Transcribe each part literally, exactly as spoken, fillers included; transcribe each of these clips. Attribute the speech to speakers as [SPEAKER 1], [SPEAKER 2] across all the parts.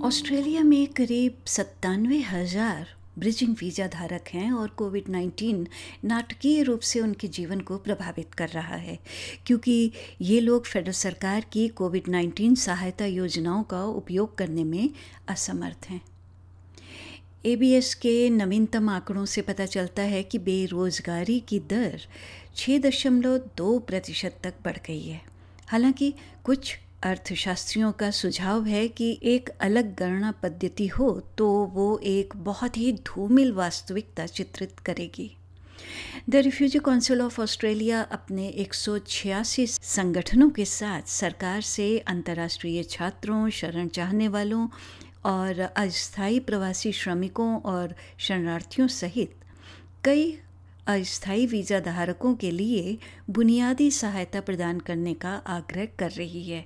[SPEAKER 1] Australia में करीब सत्तानवे हजार ब्रिजिंग वीज़ा धारक हैं और कोविड नाइन्टीन नाटकीय रूप से उनके जीवन को प्रभावित कर रहा है क्योंकि ये लोग फेडरल सरकार की कोविड नाइन्टीन सहायता योजनाओं का उपयोग करने में असमर्थ हैं। ए बी एस के नवीनतम आंकड़ों से पता चलता है कि बेरोजगारी की दर छः दशमलव दो प्रतिशत तक बढ़ गई है। हालांकि कुछ अर्थशास्त्रियों का सुझाव है कि एक अलग गणना पद्धति हो तो वो एक बहुत ही धूमिल वास्तविकता चित्रित करेगी। The refugee council of Australia अपने एक सौ छियासी संगठनों के साथ सरकार से अंतर्राष्ट्रीय छात्रों, शरण चाहने वालों और अस्थायी प्रवासी श्रमिकों और शरणार्थियों सहित कई अस्थायी वीज़ा धारकों के लिए बुनियादी सहायता प्रदान करने का आग्रह कर रही है।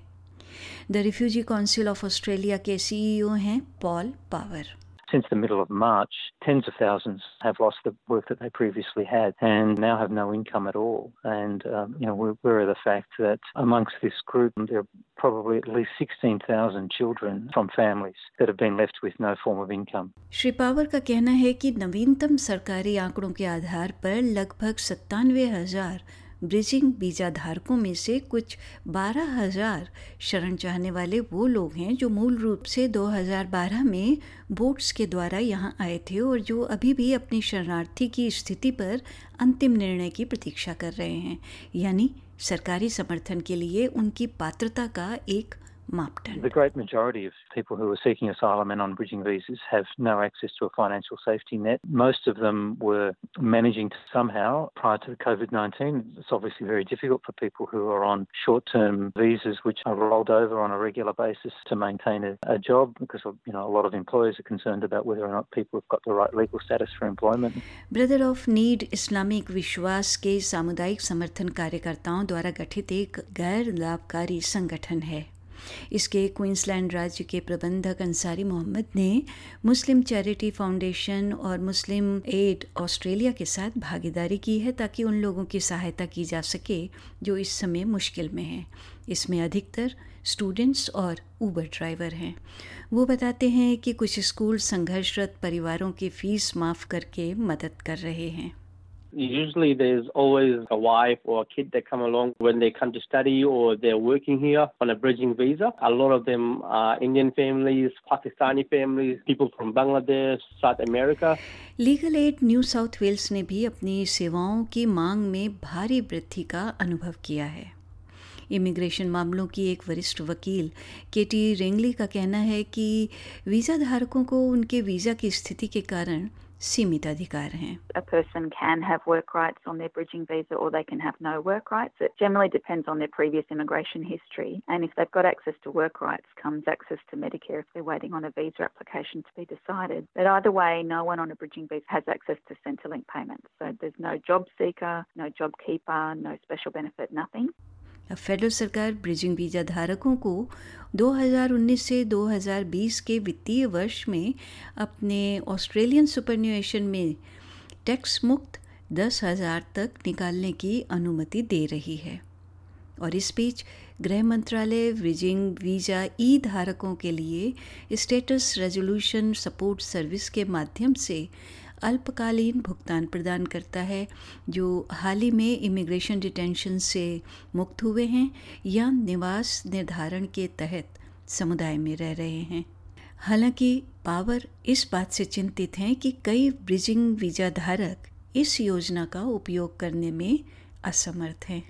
[SPEAKER 1] The refugee council of Australia के सी ई ओ हैं Paul Power.
[SPEAKER 2] Since the middle of March, tens of thousands have lost the work that they previously had and now have no income at all. And, um, you know, we're aware of the fact that amongst this group, there are probably at least sixteen thousand children from families that have been left with no form of income.
[SPEAKER 1] Shri Power का कहना है कि नवीनतम सरकारी आंकड़ों के आधार पर लगभग सत्तानवे हजार ब्रिजिंग वीज़ा धारकों में से कुछ बारह हजार शरण चाहने वाले वो लोग हैं जो मूल रूप से दो हज़ार बारह में बोट्स के द्वारा यहाँ आए थे और जो अभी भी अपनी शरणार्थी की स्थिति पर अंतिम निर्णय की प्रतीक्षा कर रहे हैं, यानी सरकारी समर्थन के लिए उनकी पात्रता का एक मापदंड।
[SPEAKER 2] The great majority of people who are seeking asylum and on bridging visas have no access to a financial safety net. Most of them were managing to somehow prior to COVID nineteen. It's obviously very difficult for people who are on short-term visas which are rolled over on a regular basis to maintain a, a job because you know a lot of employers are concerned about whether or not people have got the right legal status for employment.
[SPEAKER 1] Brother of need Islamic विश्वास के सामुदायिक समर्थन कार्यकर्ताओं द्वारा गठित एक गैर लाभकारी संगठन है। इसके क्वींसलैंड राज्य के प्रबंधक अंसारी मोहम्मद ने मुस्लिम चैरिटी फाउंडेशन और मुस्लिम एड ऑस्ट्रेलिया के साथ भागीदारी की है ताकि उन लोगों की सहायता की जा सके जो इस समय मुश्किल में हैं। इसमें अधिकतर स्टूडेंट्स और ऊबर ड्राइवर हैं। वो बताते हैं कि कुछ स्कूल संघर्षरत परिवारों की फीस माफ़ करके मदद कर रहे हैं।
[SPEAKER 3] Usually there's always a wife or a kid that come along when they come to study or they're working here on a bridging visa. A lot of them are Indian families, Pakistani families, people from Bangladesh, South America.
[SPEAKER 1] Legal aid New South Wales ने भी अपनी सेवाओं की मांग में भारी वृद्धि का अनुभव किया है। इमिग्रेशन मामलों की एक वरिष्ठ वकील केटी रेंगली का कहना है कि वीज़ा धारकों को उनके वीज़ा की स्थिति के कारण सीमित अधिकार हैं।
[SPEAKER 4] A person can have work rights on their bridging visa or they can have no work rights. It generally depends on their previous immigration history. And if they've got access to work rights, comes access to Medicare if they're waiting on a visa application to be decided. But either way, no one on a bridging visa has access to Centrelink payments. So there's no job seeker, no job keeper, no special benefit, nothing.
[SPEAKER 1] अब federal सरकार bridging visa धारकों को दो हज़ार उन्नीस से दो हज़ार बीस के वित्तीय वर्ष में अपने ऑस्ट्रेलियन सुपरन्यूएशन में टैक्स मुक्त दस हज़ार तक निकालने की अनुमति दे रही है। और इस बीच गृह मंत्रालय ब्रिजिंग वीज़ा ई धारकों के लिए स्टेटस रेजोल्यूशन सपोर्ट सर्विस के माध्यम से अल्पकालीन भुगतान प्रदान करता है जो हाल ही में इमिग्रेशन डिटेंशन से मुक्त हुए हैं या निवास निर्धारण के तहत समुदाय में रह रहे हैं। हालांकि पावर इस बात से चिंतित हैं कि कई ब्रिजिंग वीज़ा धारक इस योजना का उपयोग करने में असमर्थ हैं।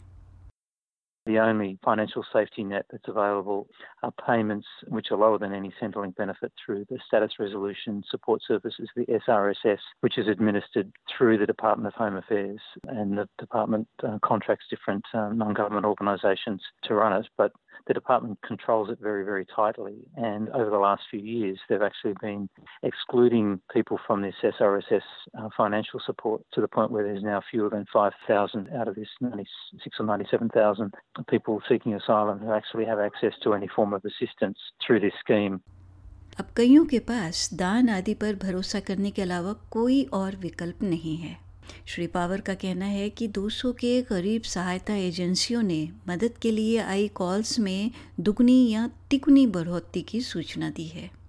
[SPEAKER 2] The only financial safety net that's available are payments which are lower than any Centrelink benefit through the Status Resolution Support Services, the S R S S, which is administered through the Department of Home Affairs. And the department uh, contracts different uh, non-government organisations to run it, but the department controls it very, very tightly. And over the last few years, they've actually been excluding people from this S R S S uh, financial support to the point where there's now fewer than five thousand out of this ninety-six or ninety-seven thousand people seeking asylum who actually have access to any form of assistance through this scheme.
[SPEAKER 1] अब कईयों के पास दान आदि पर भरोसा करने के अलावा कोई और विकल्प नहीं है। श्री पावर का कहना है कि दो सौ के करीब सहायता एजेंसियों ने मदद के लिए आई कॉल्स में दुगनी या तिगुनी बढ़ोतरी की सूचना दी है।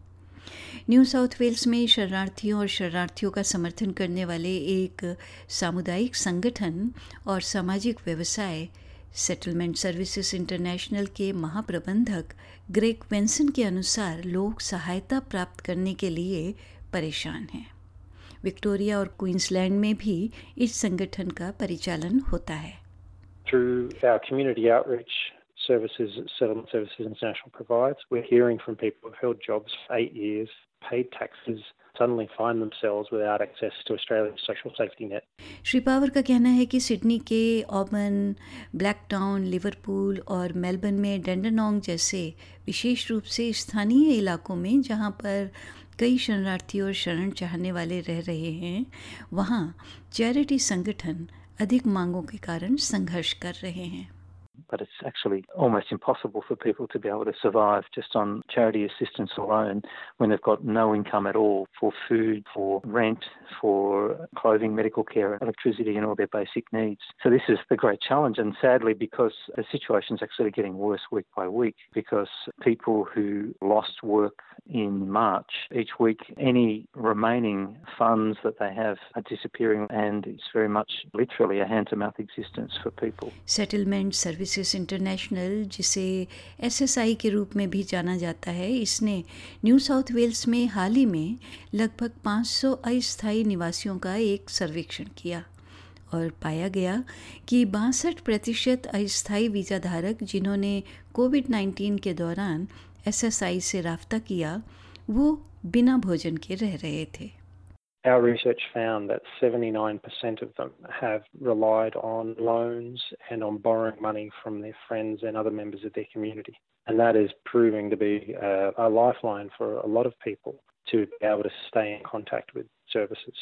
[SPEAKER 1] न्यू साउथ वेल्स में शरणार्थियों और शरणार्थियों का समर्थन करने वाले एक सामुदायिक संगठन और सामाजिक व्यवसाय सेटलमेंट सर्विसेज इंटरनेशनल के महाप्रबंधक ग्रेग वेंसन के अनुसार लोग सहायता प्राप्त करने के लिए परेशान हैं। विक्टोरिया और क्वींसलैंड में भी इस संगठन का परिचालन होता है।
[SPEAKER 5] Through our community outreach services that Settlement Services International provides, we're hearing from people who've held jobs for eight years, paid taxes, suddenly find themselves without access to Australia's social safety net.
[SPEAKER 1] Shri Power का कहना है कि Sydney के Auburn, Blacktown, Liverpool और Melbourne में Dandenong जैसे विशेष रूप से स्थानीय इलाकों में जहां पर कई शरणार्थी और शरण चाहने वाले रह रहे हैं, वहां चैरिटी संगठन अधिक मांगों के कारण संघर्ष कर रहे हैं।
[SPEAKER 2] But it's actually almost impossible for people to be able to survive just on charity assistance alone when they've got no income at all for food, for rent, for clothing, medical care, electricity and all their basic needs. So this is the great challenge, and sadly because the situation's actually getting worse week by week because people who lost work in March, each week any remaining funds that they have are disappearing, and it's very much literally a hand-to-mouth existence for people.
[SPEAKER 1] Settlement services international, जिसे S S I के रूप में भी जाना जाता है, इसने new South Wales में हाल ही में लगभग पाँच सौ अस्थायी निवासियों का एक सर्वेक्षण किया और पाया गया कि बासठ प्रतिशत अस्थायी वीज़ा धारक जिन्होंने कोविड नाइन्टीन के दौरान एस एस आई से राब्ता किया, वो बिना भोजन के रह रहे थे।
[SPEAKER 5] Our research found that seventy-nine percent of them have relied on loans and on borrowing money from their friends and other members of their community. And that is proving to be a, a lifeline for a lot of people to be able to stay in contact with services.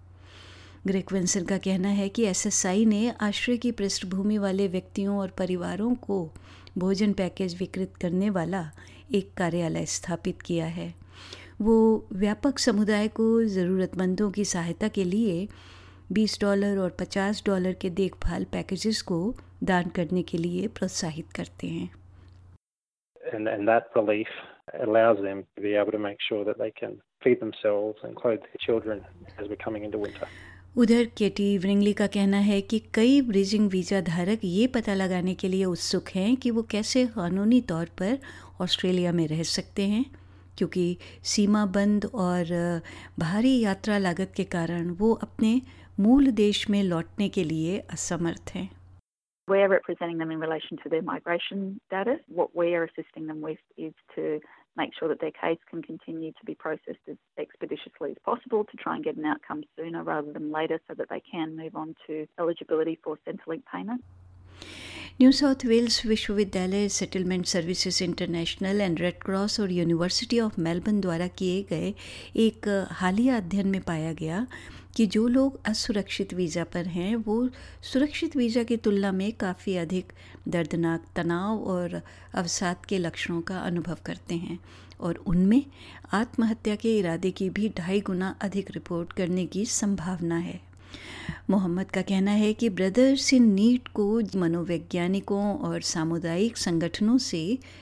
[SPEAKER 1] Greg Wenson का कहना है कि S S आई ने आश्रय की पृष्ठभूमि वाले व्यक्तियों और परिवारों को भोजन पैकेज वितरित करने वाला एक कार्यालय स्थापित किया है। वो व्यापक समुदाय को ज़रूरतमंदों की सहायता के लिए बीस डॉलर और पचास डॉलर के देखभाल पैकेजेस को दान करने के लिए प्रोत्साहित करते हैं।
[SPEAKER 5] And, and that relief allows them to be able to make sure that they can feed themselves and clothe their children as we're coming into winter.
[SPEAKER 1] उधर केटी व्रिंगली का कहना है कि कई ब्रिजिंग वीज़ा धारक ये पता लगाने के लिए उत्सुक हैं कि वो कैसे कानूनी तौर पर ऑस्ट्रेलिया में रह सकते हैं, क्योंकि सीमा बंद और भारी यात्रा लागत के कारण वो अपने मूल देश में लौटने के लिए असमर्थ हैं।
[SPEAKER 4] We're representing them in relation to their migration status. What we are assisting them with is to make sure that their case can continue to be processed as expeditiously as possible to try and get an outcome sooner rather than later so that they can move on to eligibility for Centrelink payment.
[SPEAKER 1] New South Wales विश्वविद्यालय, settlement services international and red cross और university of Melbourne द्वारा किए गए एक हालिया अध्ययन में पाया गया कि जो लोग असुरक्षित वीज़ा पर हैं वो सुरक्षित वीज़ा की तुलना में काफ़ी अधिक दर्दनाक तनाव और अवसाद के लक्षणों का अनुभव करते हैं और उनमें आत्महत्या के इरादे की भी ढाई गुना अधिक रिपोर्ट करने की संभावना है। मोहम्मद का कहना है कि ब्रदर्स इन नीड को मनोवैज्ञानिकों और सामुदायिक संगठनों से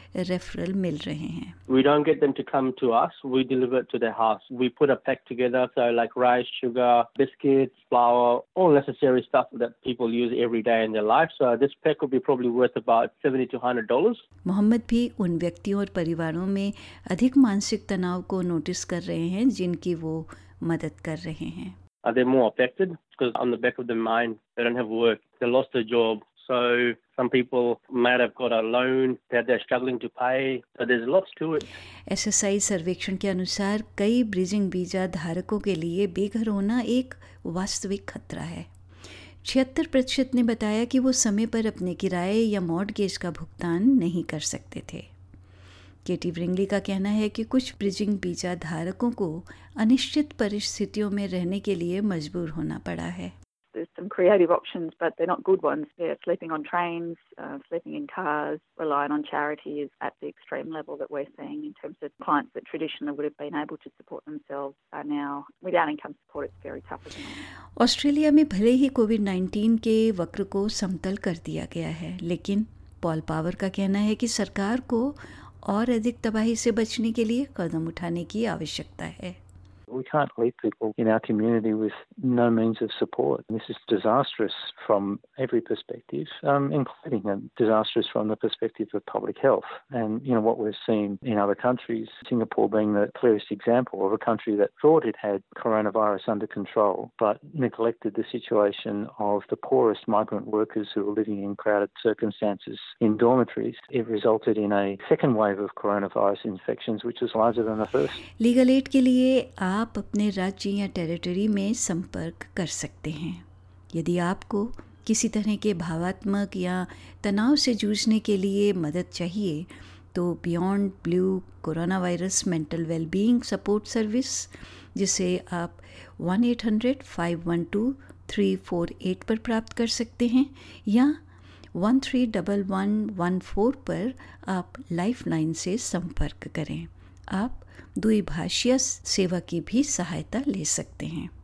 [SPEAKER 1] रेफरल मिल रहे हैं।
[SPEAKER 3] We don't get them to come to us. We deliver it to their house. We put a pack together, so like rice, sugar, biscuits, flour, all necessary stuff that people use every day in their life. So this pack will be probably worth about seventy to one hundred dollars.
[SPEAKER 1] Mohammad भी उन व्यक्तियों और परिवारों में अधिक मानसिक तनाव को नोटिस कर रहे हैं जिनकी वो मदद कर रहे हैं।
[SPEAKER 3] Are they more affected? Because on the back of their mind, they don't have work, they lost their job. So some people might have got a loan that they're struggling to pay. So there's lots to it.
[SPEAKER 1] S S I सर्वेक्षण के अनुसार कई bridging visa धारकों के लिए बेघर होना एक वास्तविक खतरा है। छिहत्तर प्रतिशत ने बताया कि वो समय पर अपने किराए या मॉर्टगेज का भुगतान नहीं कर सकते थे। केटी व्रिंगली का कहना है कि कुछ ब्रिजिंग वीज़ा धारकों को अनिश्चित परिस्थितियों में रहने के लिए मजबूर होना पड़ा है।
[SPEAKER 4] There's some creative options, but they're not good ones. They're sleeping on trains, uh, sleeping in cars, relying on charity is at the extreme level that we're seeing in terms of clients that traditionally would have been able to support themselves are now without income support. It's very tough at the moment.
[SPEAKER 1] Australia में भले ही Covid nineteen के वक्र को समतल कर दिया गया है, लेकिन पॉल पावर का कहना है कि सरकार को और अधिक तबाही से बचने के लिए कदम उठाने की आवश्यकता है।
[SPEAKER 2] We can't leave people in our community with no means of support. This is disastrous from every perspective, um, including um, disastrous from the perspective of public health. And, you know, what we've seen in other countries, Singapore being the clearest example of a country that thought it had coronavirus under control, but neglected the situation of the poorest migrant workers who were living in crowded circumstances in dormitories. It resulted in a second wave of coronavirus infections, which was larger than the first.
[SPEAKER 1] Legal aid के लिए आप अपने राज्य या territory में संपर्क कर सकते हैं। यदि आपको किसी तरह के भावात्मक या तनाव से जूझने के लिए मदद चाहिए तो beyond blue corona virus mental wellbeing support service, जिसे आप one eight hundred five one two three four eight पर प्राप्त कर सकते हैं, या one three one one one four पर आप लाइफलाइन से संपर्क करें। आप द्विभाषीय सेवा की भी सहायता ले सकते हैं।